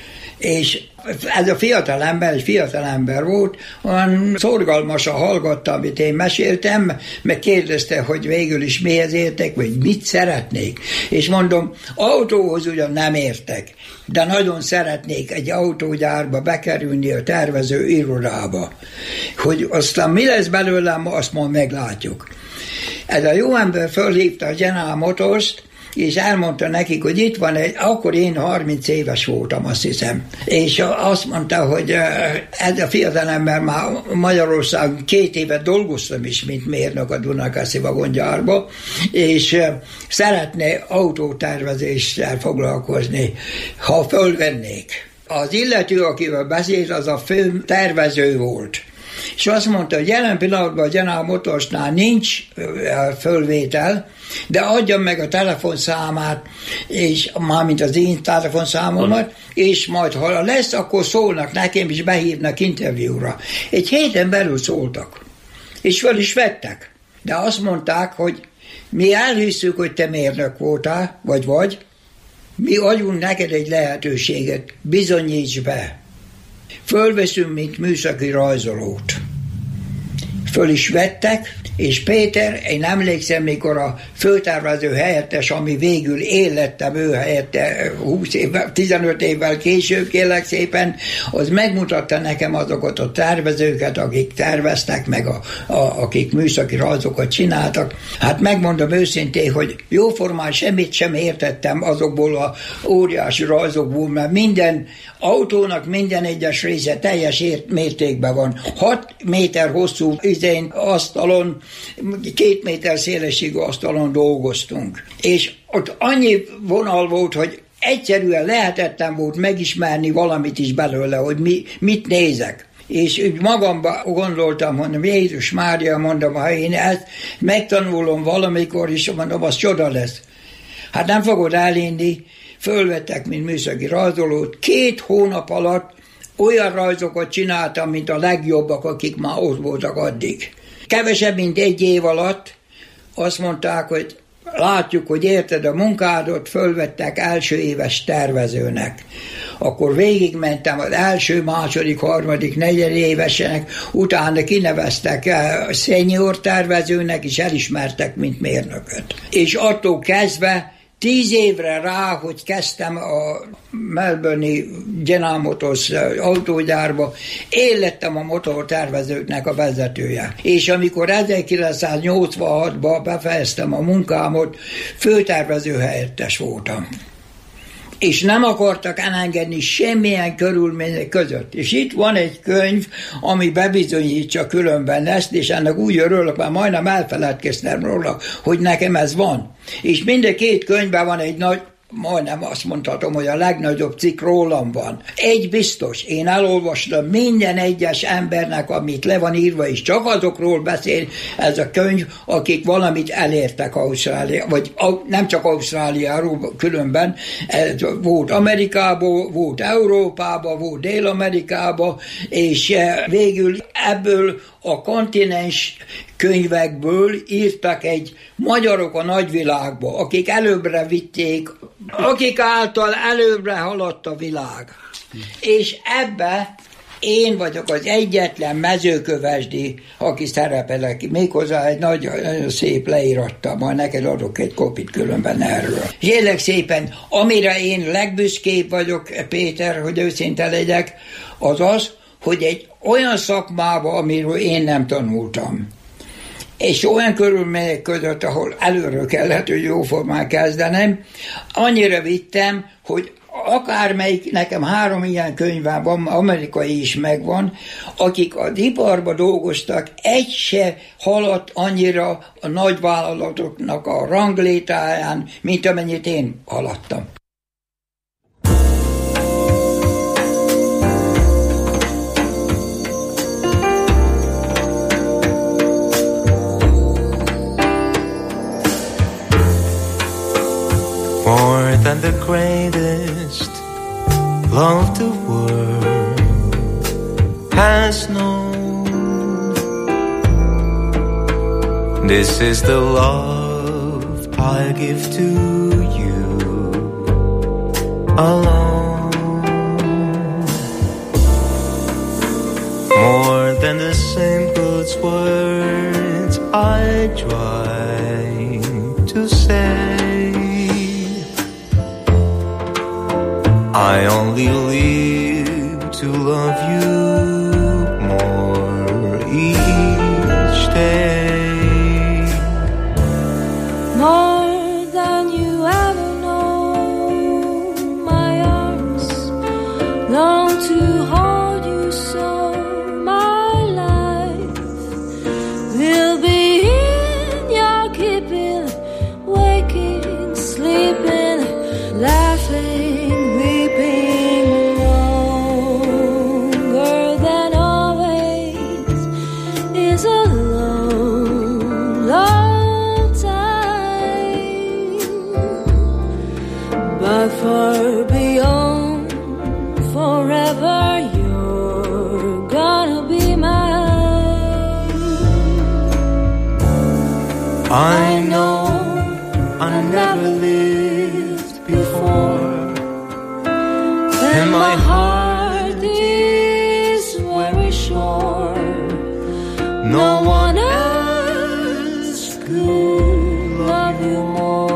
És ez a egy fiatal ember volt, olyan szorgalmasan hallgatta, amit én meséltem, meg kérdezte, hogy végül is mihez értek, vagy mit szeretnék. És mondom, autóhoz ugyan nem értek, de nagyon szeretnék egy autógyárba bekerülni, a tervező irodába. Hogy aztán mi lesz belőlem, azt majd meglátjuk. Ez a jó ember fölhívta a General Motors-t, és elmondta nekik, hogy itt van akkor én 30 éves voltam, azt hiszem. És azt mondta, hogy ez a fiatalember már Magyarországon 2 évet dolgoztam is, mint mérnök a Dunakeszi vagongyárba, és szeretne autótervezéssel foglalkozni, ha fölvennék. Az illető, akivel beszélt, az a fő tervező volt. És azt mondta, hogy jelen pillanatban a General Motorsnál nincs fölvétel, de adjam meg a telefonszámát, és mármint az én telefonszámomat, és majd ha lesz, akkor szólnak nekem, és behívnak interjúra. Egy héten belül szóltak, és föl is vettek. De azt mondták, hogy mi elhisszük, hogy te mérnök voltál, vagy, mi adjunk neked egy lehetőséget, bizonyíts be. Fölveszünk, mint műszaki rajzolót. Föl is vettek, és Péter, én emlékszem, mikor a főtervező helyettes, ami végül én lettem ő helyette 15 évvel később, kérlek szépen, az megmutatta nekem azokat a tervezőket, akik terveztek, meg akik műszaki rajzokat csináltak. Hát megmondom őszintén, hogy jóformán semmit sem értettem azokból a óriási rajzokból, mert minden autónak minden egyes része teljes mértékben van. 6 méter hosszú asztalon, 2 méter szélességű asztalon dolgoztunk. És ott annyi vonal volt, hogy egyszerűen lehetetlen volt megismerni valamit is belőle, hogy mit nézek. És úgy magamba gondoltam, mondom, Jézus Mária, mondom, ha én ezt megtanulom valamikor is, mondom, az csoda lesz. Hát nem fogod elinni, fölvettek, mint műszaki rajzolót, 2 hónap alatt olyan rajzokat csináltam, mint a legjobbak, akik már ott voltak addig. Kevesebb, mint 1 év alatt azt mondták, hogy látjuk, hogy érted a munkádat, fölvettek első éves tervezőnek. Akkor végigmentem az első, második, harmadik, negyedévesenek, utána kineveztek senior tervezőnek, és elismertek, mint mérnököt. És attól kezdve 10 évre rá, hogy kezdtem a Melbourne-i General Motors autógyárba, én lettem a motortervezőknek a vezetője. És amikor 1986-ban befejeztem a munkámot, főtervező helyettes voltam. És nem akartak elengedni semmilyen körülmények között. És itt van egy könyv, ami bebizonyítja különben ezt, és ennek úgy örülök, mert majdnem elfeledkeztem róla, hogy nekem ez van. És mind 2 könyvben van egy nagy, majdnem azt mondhatom, hogy a legnagyobb cikk rólam van. Egy biztos, én elolvastam minden egyes embernek, amit le van írva, és csak azokról beszél ez a könyv, akik valamit elértek Ausztrália, vagy nem csak Ausztráliáról különben, volt Amerikában, volt Európában, volt Dél-Amerikában, és végül ebből a kontinens könyvekből írtak egy magyarok a nagyvilágba, akik előbbre vitték, akik által előbbre haladt a világ. És ebbe én vagyok az egyetlen mezőkövesdi, aki szerepelek, méghozzá egy nagyon szép leírattal, majd neked adok egy kopit különben erről. Kérlek szépen, amire én legbüszkébb vagyok, Péter, hogy őszinte legyek, az az, hogy egy olyan szakmába, amiről én nem tanultam, és olyan körülmények között, ahol előről kellett, hogy jóformán kezdenem, annyira vittem, hogy akármelyik, nekem 3 ilyen könyvem van, amerikai is megvan, akik az iparba dolgoztak, egy se haladt annyira a nagyvállalatoknak a ranglétáján, mint amennyit én haladtam. More than the greatest love the world has known. This is the love I give to you alone. More than the simplest words I try to say, I only live to love you more each day. More than you ever know, my arms long to hold you so. My life will be in your keeping, waking, sleeping, laughing, far beyond forever, you're gonna be mine. I know I never lived before, and my heart is very sure no one else could love you more.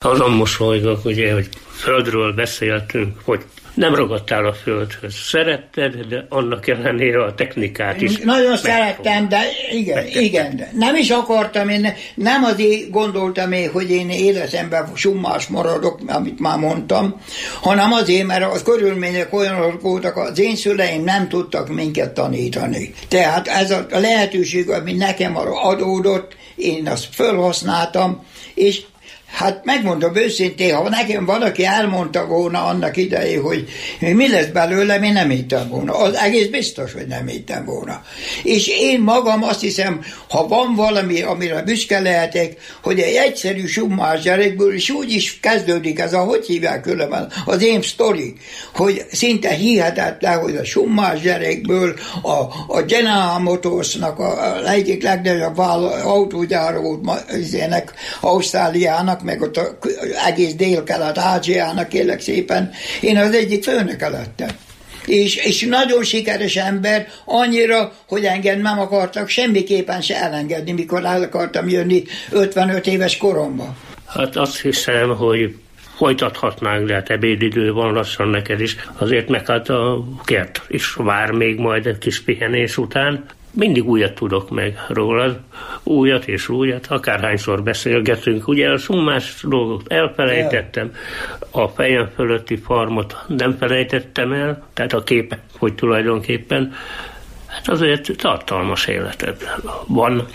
Azon mosolygok, ugye, hogy földről beszéltünk, hogy nem ragadtál a földhöz. Szeretted, de annak ellenére a technikát is. Nagyon szerettem, de igen. De nem is akartam, én nem azért gondoltam én, hogy én életemben summás maradok, amit már mondtam, hanem azért, mert a körülmények olyanok voltak, az én szüleim nem tudtak minket tanítani. Tehát ez a lehetőség, ami nekem adódott, én azt felhasználtam, és hát megmondom őszintén, ha nekem valaki elmondta volna annak idején, hogy mi lesz belőlem, én nem hittem volna. Az egész biztos, hogy nem hittem volna. És én magam azt hiszem, ha van valami, amire büszke lehetek, hogy egy egyszerű summás gyerekből, és úgy is kezdődik ez, hogy hívják különben, az én sztori, hogy szinte hihetetlen, hogy a summás gyerekből a General Motorsnak a egyik legnagyobb autógyára volt Ausztráliának, meg ott az egész Dél-Kelet-Ázsiának, kérlek szépen, én az egyik főnöke lettem. És nagyon sikeres ember, annyira, hogy engem nem akartak semmiképpen se elengedni, mikor el akartam jönni 55 éves koromban. Hát azt hiszem, hogy folytathatnánk, de hát ebédidő van lassan neked is. Azért meg hát a kert is vár még majd egy kis pihenés után. Mindig újat tudok meg rólad, újat és újat, akárhányszor beszélgetünk. Ugye a summás dolgot elfelejtettem, a fejem fölötti farmot nem felejtettem el, tehát a képet, hogy tulajdonképpen, hát azért tartalmas életed van.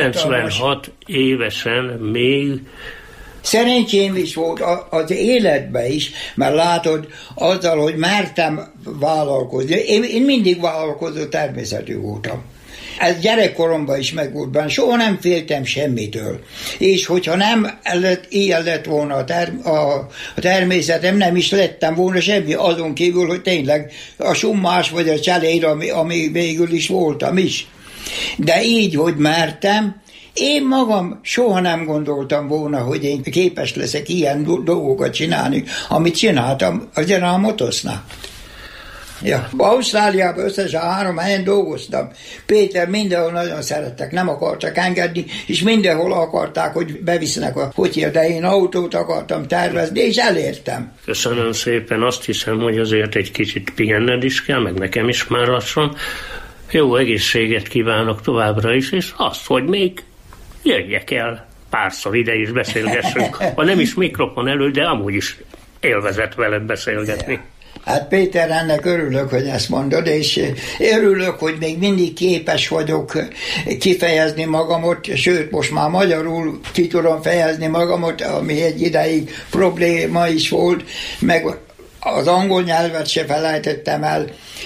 96 évesen még. Szerencsém is volt az életben is, mert látod, azzal, hogy mertem vállalkozni. Én mindig vállalkozó természetű voltam. Ez gyerekkoromban is megvolt benne, soha nem féltem semmitől. És hogyha nem ilyen lett volna a természetem, nem is lettem volna semmi, azon kívül, hogy tényleg a summás vagy a cseléd, ami végül is voltam is. De így, hogy mertem, én magam soha nem gondoltam volna, hogy én képes leszek ilyen dolgokat csinálni, amit csináltam a General Motorsnál. Ja, Ausztráliában összesen 3 helyen dolgoztam. Péter mindenhol nagyon szerettek, nem akartak engedni, és mindenhol akarták, hogy bevisznek a hotyért, de én autót akartam tervezni, és elértem. Köszönöm szépen, azt hiszem, hogy azért egy kicsit pihenned is kell, meg nekem is már lassan. Jó egészséget kívánok továbbra is, és azt, hogy még jöjjek el párszor ide is beszélgessünk. Ha nem is mikrofon elő, de amúgy is élvezett veled beszélgetni. Hát Péter, ennek örülök, hogy ezt mondod, és örülök, hogy még mindig képes vagyok kifejezni magamot, sőt, most már magyarul ki tudom fejezni magamot, ami egy ideig probléma is volt, meg az angol nyelvet se felejtettem el.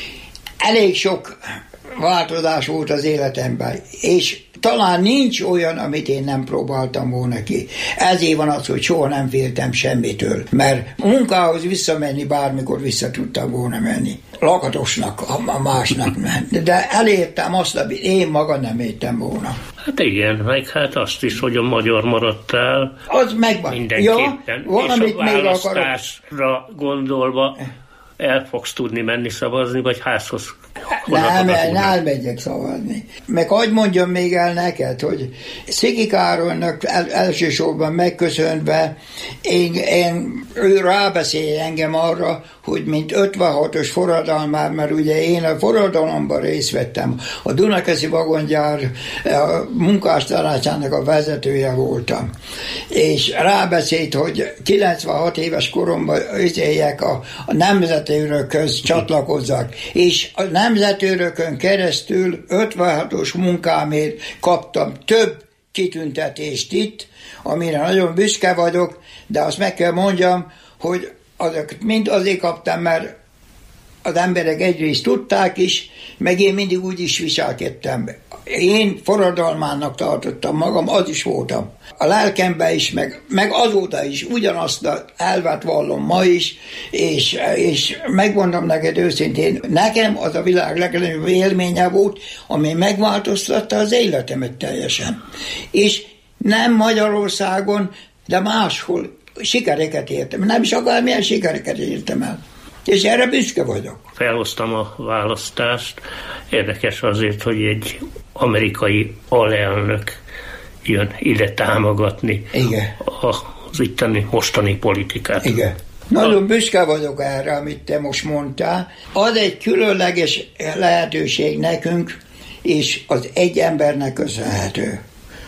Elég sok változás volt az életemben, és talán nincs olyan, amit én nem próbáltam volna ki. Ezért van az, hogy soha nem féltem semmitől, mert munkához visszamenni bármikor vissza tudtam volna menni. Lakatosnak, a másnak ment. De elértem azt, amit én maga nem értem volna. Hát igen, meg hát azt is, hogy a magyar maradtál. Az megvan. Mindenképpen. Ja, valamit és a választásra gondolva el fogsz tudni menni szavazni, vagy házhoz? Nem megyek szavazni. Meg hogy mondjam még el neked, hogy Sziki Károlynak elsősorban megköszönve, ő rábeszél engem arra, hogy mint 56-os forradalmár, mert ugye én a forradalomban részt vettem, a Dunakeszi vagongyár munkástanácsának a vezetője voltam. És rábeszélt, hogy 96 éves koromban üzeljek a nemzetőrökhöz csatlakozzak. És a nemzetőrökön keresztül 56-os munkámért kaptam több kitüntetést itt, amire nagyon büszke vagyok, de azt meg kell mondjam, hogy azokat mind azért kaptam, mert az emberek egyrészt tudták is, meg én mindig úgy is viselkedtem. Én forradalmának tartottam magam, az is voltam. A lelkemben is, meg azóta is ugyanazt az elvet vallom ma is, és megmondom neked őszintén, nekem az a világ legnagyobb élménye volt, ami megváltoztatta az életemet teljesen. És nem Magyarországon, de máshol sikereket értem. Nem is akármilyen sikereket értem el. És erre büszke vagyok. Felhoztam a választást. Érdekes azért, hogy egy amerikai alelnök jön ide támogatni igen. a az itteni mostani politikát. Igen. Nagyon büszke vagyok erre, amit te most mondtál. Az egy különleges lehetőség nekünk, és az egy embernek köszönhető.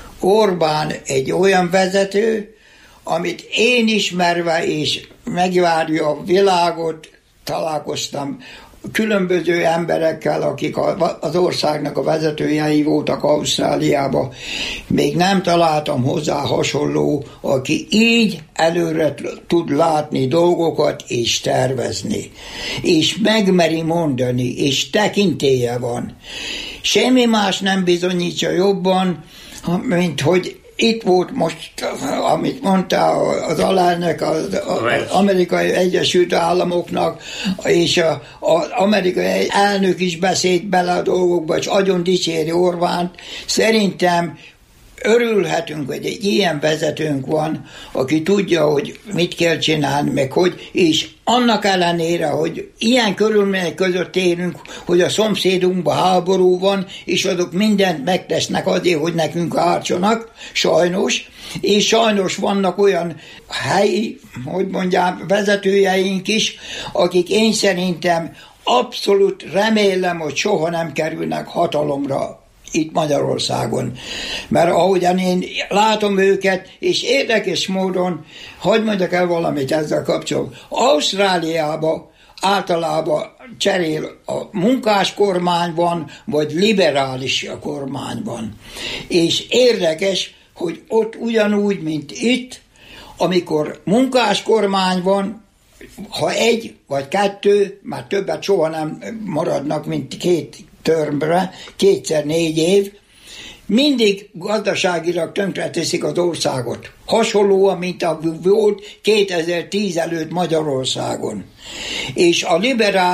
Orbán egy olyan vezető, amit én ismerve és megvárja a világot, találkoztam különböző emberekkel, akik az országnak a vezetőjei voltak Ausztráliában. Még nem találtam hozzá hasonló, aki így előre tud látni dolgokat és tervezni. És megmeri mondani, és tekintélye van. Semmi más nem bizonyítja jobban, mint hogy itt volt most, amit mondta az alelnök az Amerikai Egyesült Államoknak, és az amerikai elnök is beszélt bele a dolgokba, és nagyon dicséri Orbánt. Szerintem örülhetünk, hogy egy ilyen vezetőnk van, aki tudja, hogy mit kell csinálni, meg hogy, és annak ellenére, hogy ilyen körülmények között élünk, hogy a szomszédunkban háború van, és azok mindent megtesznek azért, hogy nekünk ártsanak, sajnos, és sajnos vannak olyan helyi, hogy mondjam, vezetőjeink is, akik én szerintem abszolút remélem, hogy soha nem kerülnek hatalomra itt Magyarországon. Mert ahogyan én látom őket, és érdekes módon, hadd mondjak el valamit ezzel kapcsolatban. Ausztráliában általában cserél a munkás kormány van, vagy liberális a kormány van. És érdekes, hogy ott ugyanúgy, mint itt, amikor munkás kormány van, ha egy vagy kettő, már többet soha nem maradnak, mint 2 termre, 2x4 év, mindig gazdaságilag tönkreteszik az országot. Hasonlóan, mint ahogy volt 2010 előtt Magyarországon. És a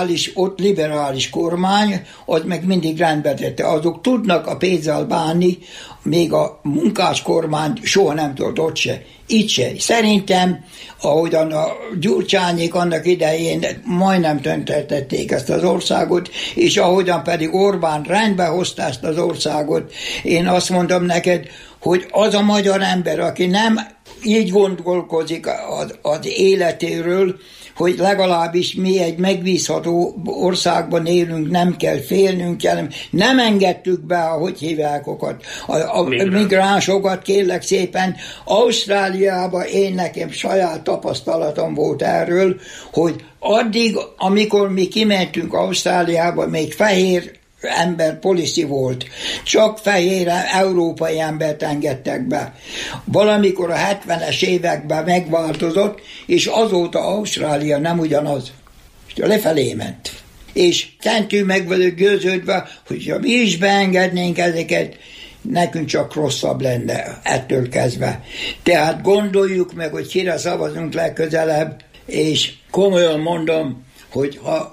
liberális kormány, az meg mindig rendbe tette. Azok tudnak a pénzzel bánni, még a munkás kormány soha nem tudott ott se. Itt se. Szerintem, ahogyan a Gyurcsányék annak idején majdnem tönkretették ezt az országot, és ahogyan pedig Orbán rendbe hozta ezt az országot, én azt mondom neked, hogy az a magyar ember, aki nem így gondolkozik az életéről, hogy legalábbis mi egy megbízható országban élünk, nem kell félnünk, nem engedtük be, ahogy hívják a migránsokat, kérlek szépen. Ausztráliában én nekem saját tapasztalatom volt erről, hogy addig, amikor mi kimentünk Ausztráliába, még fehér ember policy volt. Csak fehér európai embert engedtek be. Valamikor a 70-es években megváltozott, és azóta Ausztrália nem ugyanaz. Lefelé ment. És szentül meg vagyok győződve, hogyha mi is beengednénk ezeket, nekünk csak rosszabb lenne ettől kezdve. Tehát gondoljuk meg, hogy kire szavazunk legközelebb, és komolyan mondom, hogy ha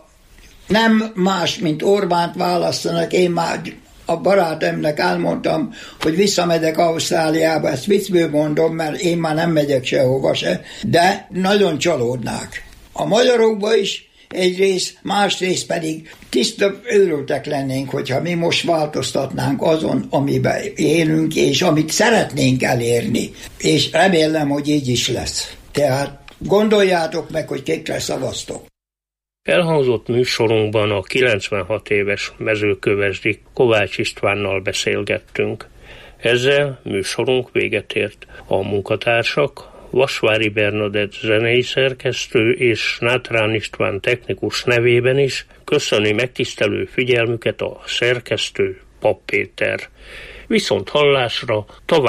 nem más, mint Orbánt választanak, én már a barátomnak elmondtam, hogy visszamegyek Ausztráliába, ezt viccből mondom, mert én már nem megyek sehova se, de nagyon csalódnák. A magyarokba is egyrészt, másrészt pedig tiszta őrültek lennénk, hogyha mi most változtatnánk azon, amiben élünk, és amit szeretnénk elérni. És remélem, hogy így is lesz. Tehát gondoljátok meg, hogy kikre szavaztok. Elhangzott műsorunkban a 96 éves mezőkövesdi Kovács Istvánnal beszélgettünk. Ezzel műsorunk véget ért. A munkatársak Vasvári Bernadett zenei szerkesztő és Nátrán István technikus nevében is köszöni megtisztelő figyelmüket a szerkesztő Papp Péter. Viszont hallásra tovább